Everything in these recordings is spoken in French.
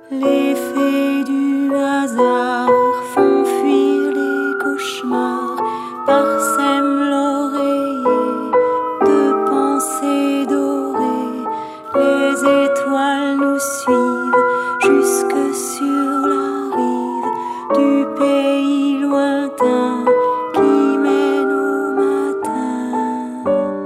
Les fées du hasard font fuir les cauchemars, parsèment l'oreiller de pensées dorées. Les étoiles nous suivent jusque sur la rive du pays lointain qui mène au matin.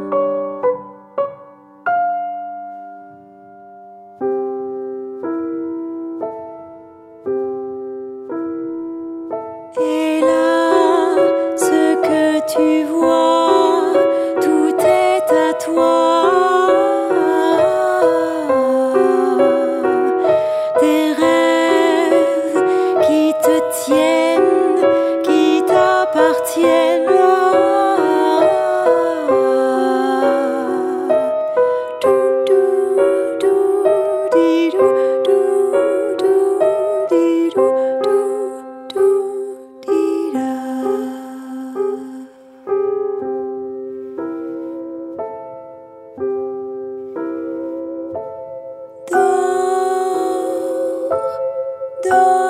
Et là, ce que tu vois, tout est à toi. Des rêves qui te tiennent, qui t'appartiennent. Dors,